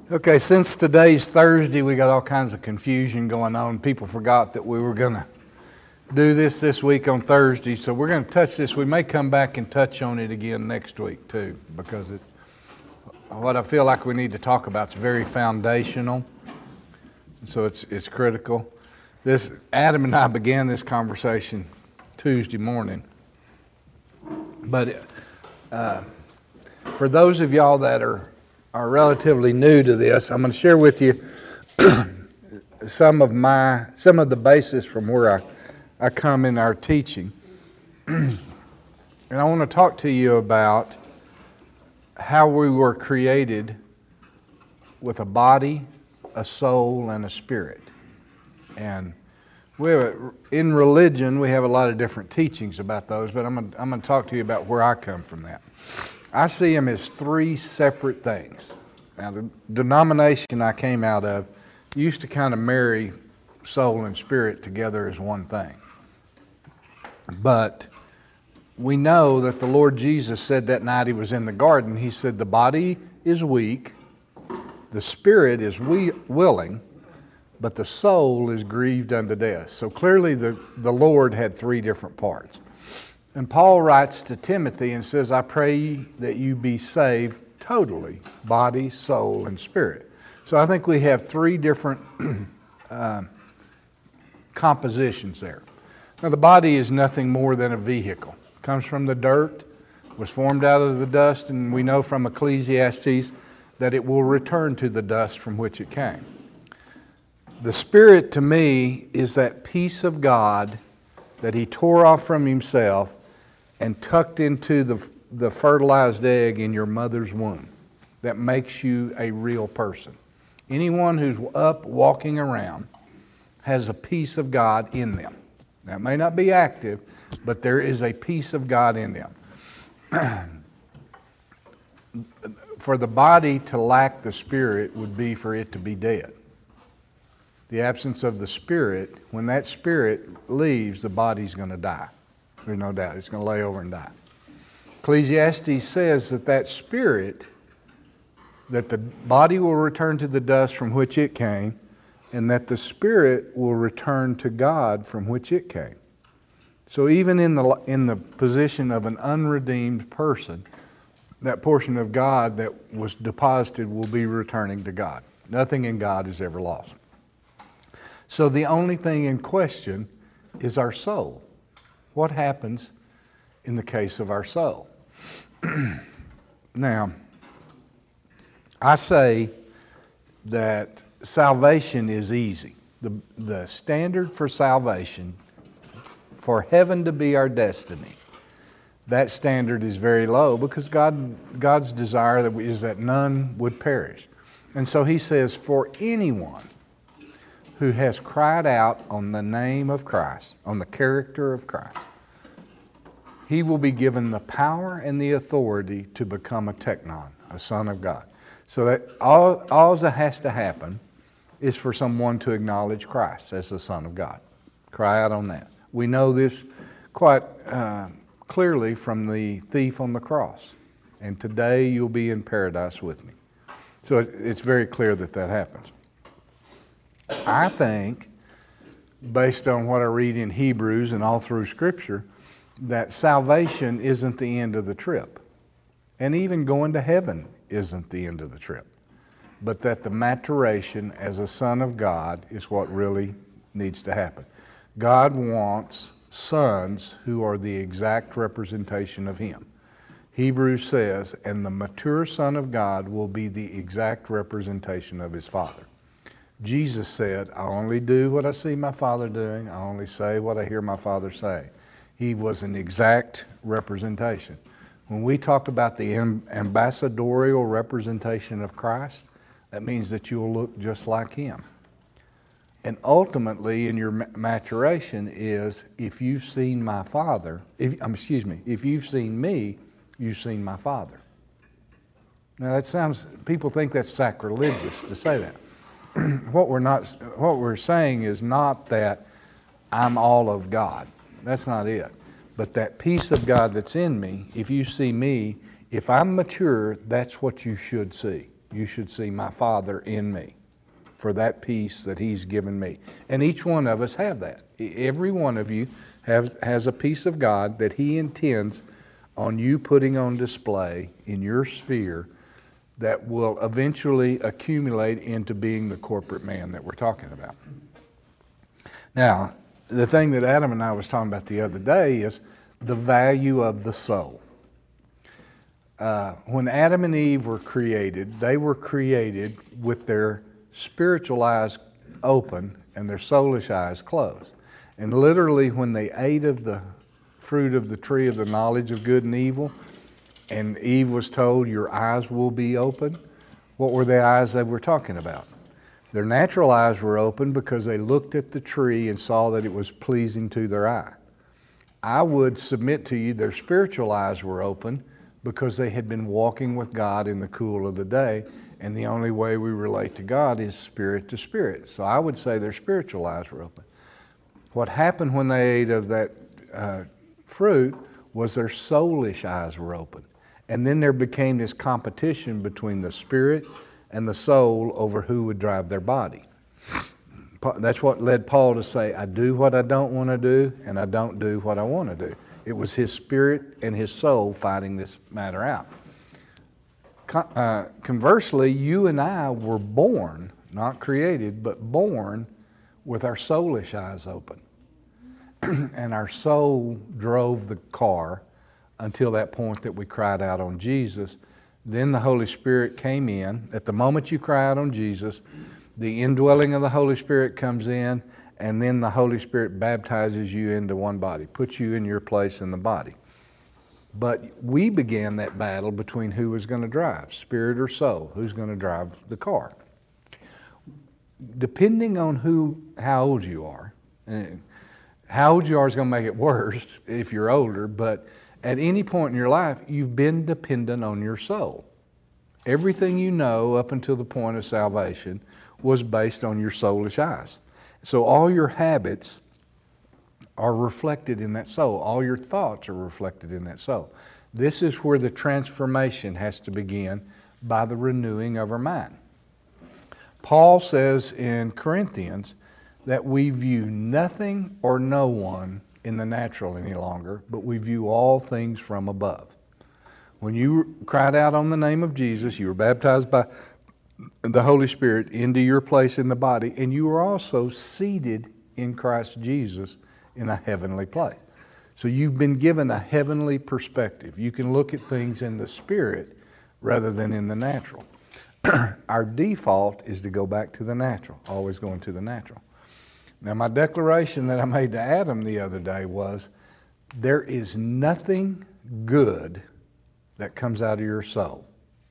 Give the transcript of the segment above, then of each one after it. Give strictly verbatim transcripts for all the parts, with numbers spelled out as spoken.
Okay, since today's Thursday, we got all kinds of confusion going on. People forgot that we were going to do this this week on Thursday, so we're going to touch this. We may come back and touch on it again next week too, because it, what I feel like we need to talk about is very foundational, so it's it's critical. This Adam and I began this conversation Tuesday morning, but uh, for those of y'all that are are relatively new to this, I'm going to share with you some of my some of the basis from where I, I come in our teaching. And I want to talk to you about how we were created with a body, a soul, and a spirit. And we have a, in religion, we have a lot of different teachings about those, but I'm going to, I'm going to talk to you about where I come from that. I see them as three separate things. Now, the denomination I came out of used to kind of marry soul and spirit together as one thing. But we know that the Lord Jesus said that night he was in the garden, he said, the body is weak, the spirit is we- willing, but the soul is grieved unto death. So clearly the, the Lord had three different parts. And Paul writes to Timothy and says, I pray that you be saved totally, body, soul, and spirit. So I think we have three different uh, compositions there. Now the body is nothing more than a vehicle. It comes from the dirt, was formed out of the dust, and we know from Ecclesiastes that it will return to the dust from which it came. The spirit to me is that piece of God that he tore off from himself and tucked into the, the fertilized egg in your mother's womb that makes you a real person. Anyone who's up walking around has a piece of God in them. That may not be active, but there is a piece of God in them. For the body to lack the spirit would be for it to be dead. The absence of the spirit, when that spirit leaves, the body's going to die. There's no doubt. It's going to lay over and die. Ecclesiastes says that that spirit, that the body will return to the dust from which it came, and that the spirit will return to God from which it came. So even in the, in the position of an unredeemed person, that portion of God that was deposited will be returning to God. Nothing in God is ever lost. So the only thing in question is our soul. What happens in the case of our soul? Now, I say that salvation is easy. The, the standard for salvation, for heaven to be our destiny, that standard is very low because God, God's desire is that none would perish. And so he says, for anyone who has cried out on the name of Christ, on the character of Christ, he will be given the power and the authority to become a teknon, a son of God. So that all, all that has to happen is for someone to acknowledge Christ as the Son of God. Cry out on that. We know this quite uh, clearly from the thief on the cross. And today you'll be in paradise with me. So it, it's very clear that that happens. I think, based on what I read in Hebrews and all through Scripture, that salvation isn't the end of the trip. And even going to heaven isn't the end of the trip. But that the maturation as a son of God is what really needs to happen. God wants sons who are the exact representation of Him. Hebrews says, and the mature son of God will be the exact representation of his Father. Jesus said, I only do what I see my Father doing. I only say what I hear my Father say. He was an exact representation. When we talk about the ambassadorial representation of Christ, that means that you'll look just like Him. And ultimately, in your maturation is, if you've seen my Father, if, um, excuse me, if you've seen me, you've seen my Father. Now that sounds, people think that's sacrilegious to say that. What we're not, what we're saying is not that I'm all of God. That's not it. But that piece of God that's in me, if you see me, if I'm mature, that's what you should see. you should see my Father in me, for that peace that He's given me. And each one of us have that. Every one of you have, has a piece of God that He intends on you putting on display in your sphere that will eventually accumulate into being the corporate man that we're talking about. Now, the thing that Adam and I was talking about the other day is the value of the soul. Uh, when Adam and Eve were created, they were created with their spiritual eyes open and their soulish eyes closed. And literally when they ate of the fruit of the tree of the knowledge of good and evil, and Eve was told, your eyes will be open, what were the eyes they were talking about? Their natural eyes were open because they looked at the tree and saw that it was pleasing to their eye. I would submit to you their spiritual eyes were open because they had been walking with God in the cool of the day, and the only way we relate to God is spirit to spirit. So I would say their spiritual eyes were open. What happened when they ate of that uh, fruit was their soulish eyes were open. And then there became this competition between the spirit and the soul over who would drive their body. That's what led Paul to say, I do what I don't want to do, and I don't do what I want to do. It was his spirit and his soul fighting this matter out. Uh, conversely, you and I were born, not created, but born with our soulish eyes open. And our soul drove the car until that point that we cried out on Jesus. Then the Holy Spirit came in. At the moment you cry out on Jesus, the indwelling of the Holy Spirit comes in, and then the Holy Spirit baptizes you into one body, puts you in your place in the body. But we began that battle between who was going to drive, spirit or soul, who's going to drive the car. Depending on who, how old you are, and how old you are is going to make it worse if you're older, but at any point in your life, you've been dependent on your soul. Everything you know up until the point of salvation was based on your soulish eyes. So all your habits are reflected in that soul. All your thoughts are reflected in that soul. This is where the transformation has to begin by the renewing of our mind. Paul says in Corinthians that we view nothing or no one in the natural any longer, but we view all things from above. When you cried out on the name of Jesus, you were baptized by the Holy Spirit into your place in the body, and you were also seated in Christ Jesus in a heavenly place. So you've been given a heavenly perspective. You can look at things in the spirit rather than in the natural. Our default is to go back to the natural, always going to the natural. Now, my declaration that I made to Adam the other day was, there is nothing good that comes out of your soul.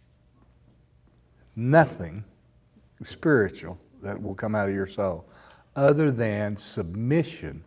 Nothing spiritual that will come out of your soul other than submission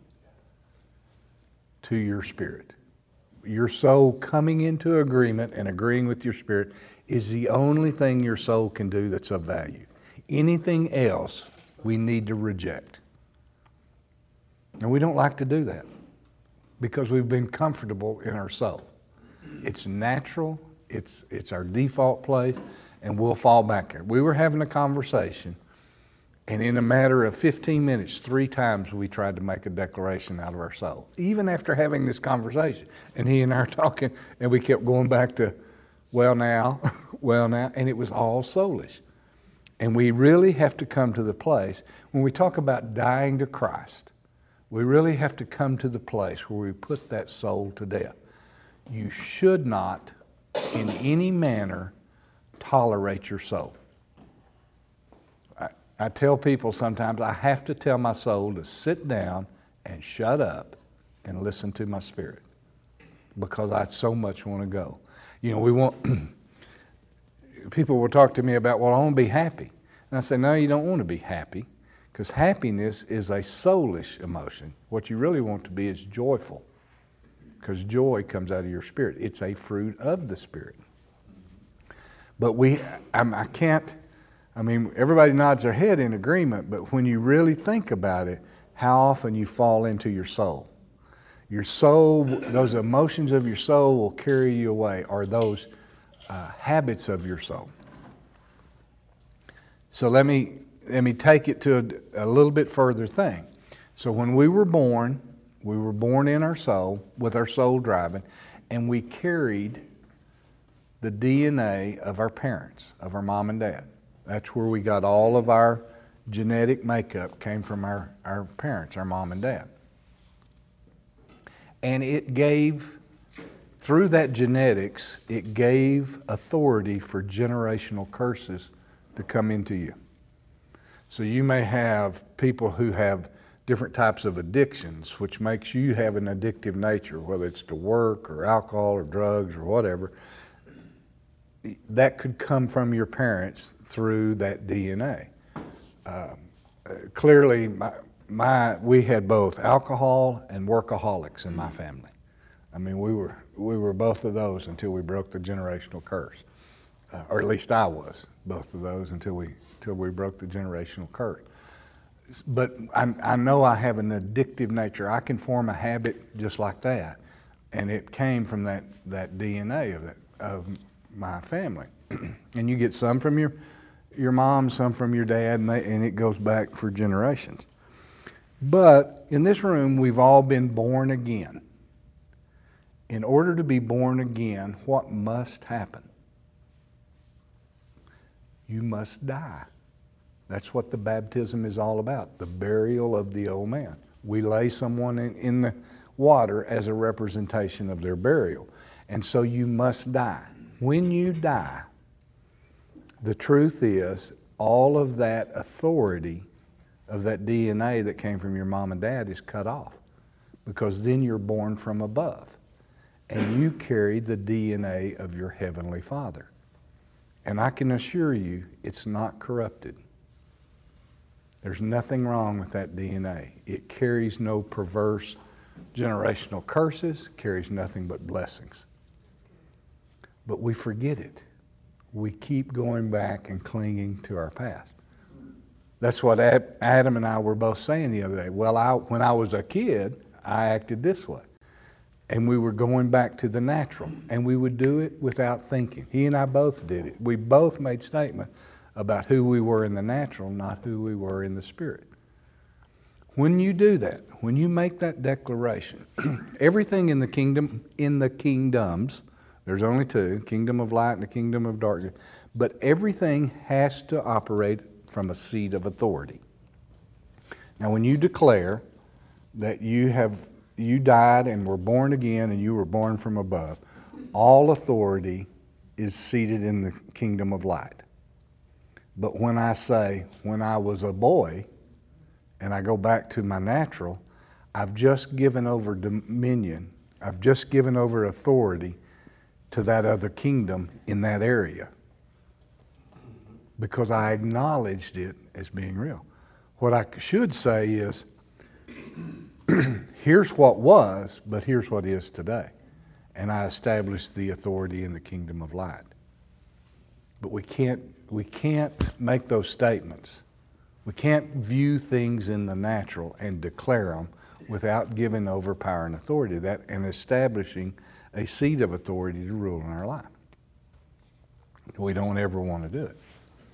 to your spirit. Your soul coming into agreement and agreeing with your spirit is the only thing your soul can do that's of value. Anything else we need to reject. And we don't like to do that because we've been comfortable in our soul. It's natural, it's, it's our default place, and we'll fall back there. We were having a conversation, and in a matter of fifteen minutes, three times we tried to make a declaration out of our soul, even after having this conversation. And he and I are talking, and we kept going back to, well now, well now, and it was all soulish. And we really have to come to the place, when we talk about dying to Christ, we really have to come to the place where we put that soul to death. You should not, in any manner, tolerate your soul. I, I tell people sometimes I have to tell my soul to sit down and shut up and listen to my spirit because I so much want to go. You know, we want, people will talk to me about, well, I want to be happy. And I say, no, you don't want to be happy. Because happiness is a soulish emotion. What you really want to be is joyful. Because joy comes out of your spirit. It's a fruit of the Spirit. But we, I'm, I can't, I mean, everybody nods their head in agreement, but when you really think about it, how often you fall into your soul. Your soul, those emotions of your soul will carry you away, or those uh, habits of your soul. So let me, let me take it to a, a little bit further thing. So when we were born, we were born in our soul, with our soul driving, and we carried the D N A of our parents, of our mom and dad. That's where we got all of our genetic makeup, came from our, our parents, our mom and dad. And it gave, through that genetics, it gave authority for generational curses to come into you. So you may have people who have different types of addictions, which makes you have an addictive nature, whether it's to work or alcohol or drugs or whatever. That could come from your parents through that D N A. Uh, clearly, my, my we had both alcohol and workaholics in my family. I mean, we were we were both of those until we broke the generational curse, uh, or at least I was both of those until we until we broke the generational curse. But I, I know I have an addictive nature. I can form a habit just like that, and it came from that that D N A of that of my family. And you get some from your your mom, some from your dad, and, they, and it goes back for generations. But in this room, we've all been born again. In order to be born again, what must happen? You must die. That's what the baptism is all about, the burial of the old man. We lay someone in, in the water as a representation of their burial. And so you must die. When you die, the truth is all of that authority of that D N A that came from your mom and dad is cut off, because then you're born from above and you carry the D N A of your Heavenly Father. And I can assure you it's not corrupted. There's nothing wrong with that D N A. It carries no perverse generational curses, carries nothing but blessings. But we forget it. We keep going back and clinging to our past. That's what Adam and I were both saying the other day. Well, I, when I was a kid, I acted this way. And we were going back to the natural. And we would do it without thinking. He and I both did it. We both made statements about who we were in the natural, not who we were in the spirit. When you do that, when you make that declaration, everything in the kingdom, in the kingdoms, there's only two, kingdom of light and the kingdom of darkness, but everything has to operate from a seat of authority. Now, when you declare that you have you died and were born again and you were born from above, all authority is seated in the kingdom of light. But when I say, when I was a boy, and I go back to my natural, I've just given over dominion, I've just given over authority to that other kingdom in that area, because I acknowledged it as being real. What I should say is, here's what was, but here's what is today. And I established the authority in the kingdom of light. But we can't, we can't make those statements. We can't view things in the natural and declare them without giving over power and authority to that and establishing a seat of authority to rule in our life. We don't ever want to do it.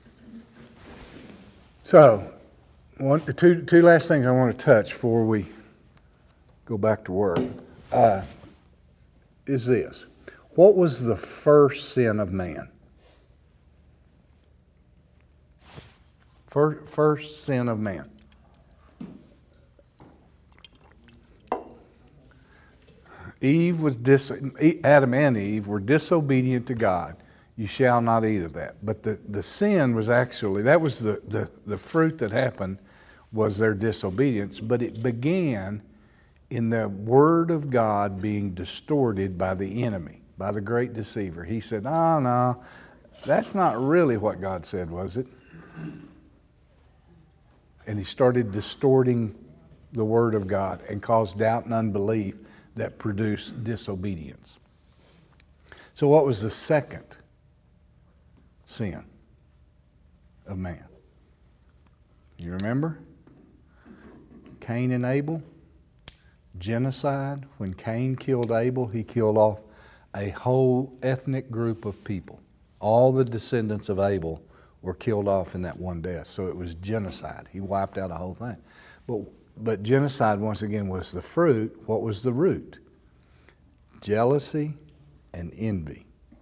So, one, two, two last things I want to touch before we go back to work uh, is this. What was the first sin of man? First, first sin of man. Eve was dis, Adam and Eve were disobedient to God. You shall not eat of that. But the, the sin was actually, that was the, the, the fruit that happened, was their disobedience. But it began in the word of God being distorted by the enemy, by the great deceiver. He said, oh, no, that's not really what God said, was it? And he started distorting the word of God and caused doubt and unbelief that produced disobedience. So what was the second sin of man? You remember? Cain and Abel, genocide. When Cain killed Abel, he killed off a whole ethnic group of people. All the descendants of Abel were killed off in that one death. So it was genocide. He wiped out a whole thing. But, but genocide, once again, was the fruit. What was the root? Jealousy and envy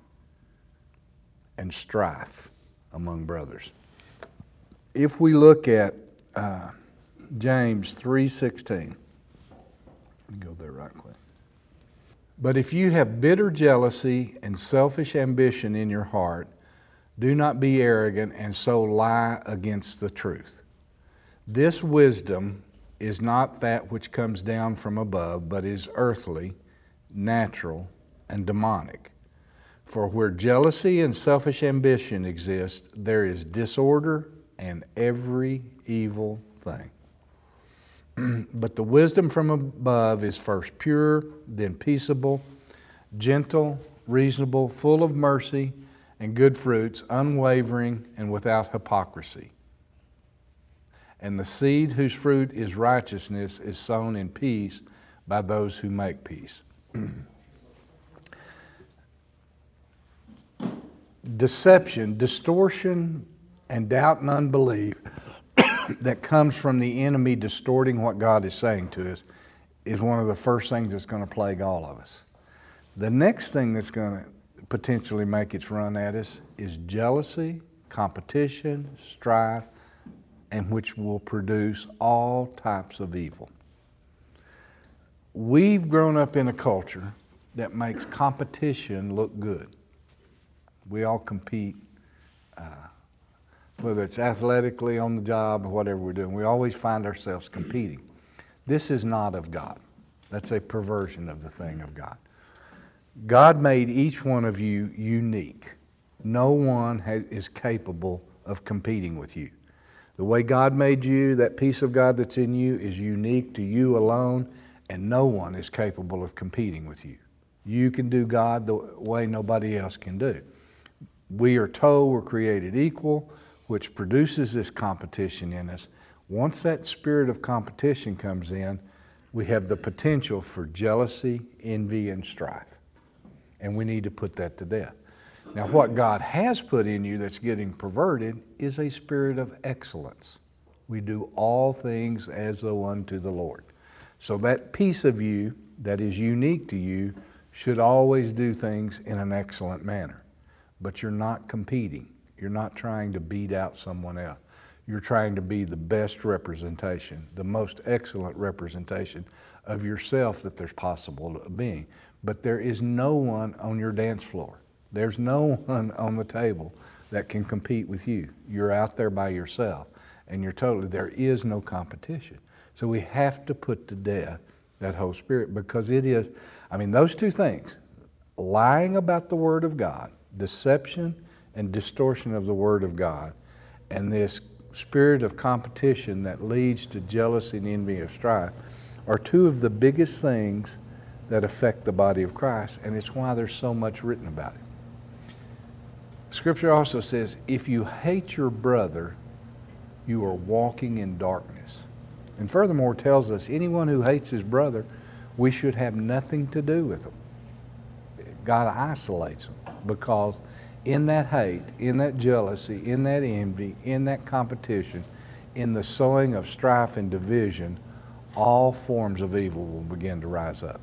and strife among brothers. If we look at uh, James three sixteen, let me go there right quick. But if you have bitter jealousy and selfish ambition in your heart, do not be arrogant and so lie against the truth. This wisdom is not that which comes down from above, but is earthly, natural, and demonic. For where jealousy and selfish ambition exist, there is disorder and every evil thing. But the wisdom from above is first pure, then peaceable, gentle, reasonable, full of mercy and good fruits, unwavering and without hypocrisy. And the seed whose fruit is righteousness is sown in peace by those who make peace. Deception, distortion, and doubt and unbelief that comes from the enemy distorting what God is saying to us is one of the first things that's going to plague all of us. The next thing that's going to potentially make its run at us is jealousy, competition, strife, and which will produce all types of evil. We've grown up in a culture that makes competition look good. We all compete, uh, whether it's athletically, on the job, or whatever we're doing. We always find ourselves competing. This is not of God. That's a perversion of the thing of God. God made each one of you unique. No one has, is capable of competing with you. The way God made you, that piece of God that's in you, is unique to you alone, and no one is capable of competing with you. You can do God the way nobody else can do. We are told we're created equal, which produces this competition in us. Once that spirit of competition comes in, we have the potential for jealousy, envy, and strife. And we need to put that to death. Now, what God has put in you that's getting perverted is a spirit of excellence. We do all things as though unto the Lord. So that piece of you that is unique to you should always do things in an excellent manner. But you're not competing. You're not trying to beat out someone else. You're trying to be the best representation, the most excellent representation of yourself that there's possible of being. But there is no one on your dance floor. There's no one on the table that can compete with you. You're out there by yourself, and you're totally, there is no competition. So we have to put to death that whole spirit, because it is, I mean, those two things, lying about the Word of God, deception and distortion of the Word of God, and this spirit of competition that leads to jealousy and envy of strife, are two of the biggest things that affect the body of Christ, and it's why there's so much written about it. Scripture also says, if you hate your brother, you are walking in darkness. And furthermore tells us anyone who hates his brother, we should have nothing to do with them. God isolates them, because in that hate, in that jealousy, in that envy, in that competition, in the sowing of strife and division, all forms of evil will begin to rise up.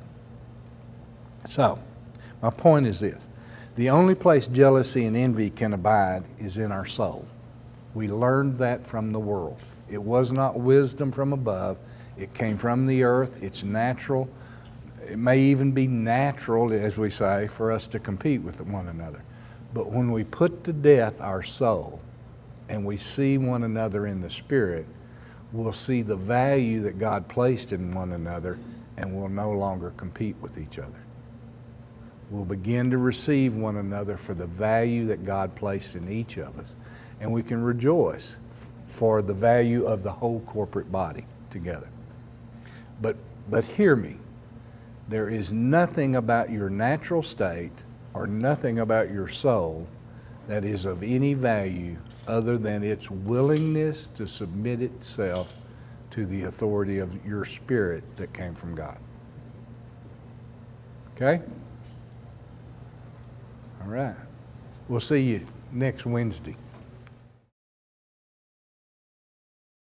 So, my point is this. The only place jealousy and envy can abide is in our soul. We learned that from the world. It was not wisdom from above. It came from the earth. It's natural. It may even be natural, as we say, for us to compete with one another. But when we put to death our soul and we see one another in the Spirit, we'll see the value that God placed in one another, and we'll no longer compete with each other. We'll begin to receive one another for the value that God placed in each of us, and we can rejoice for the value of the whole corporate body together. But, but hear me, there is nothing about your natural state or nothing about your soul that is of any value other than its willingness to submit itself to the authority of your spirit that came from God. Okay? All right. We'll see you next Wednesday.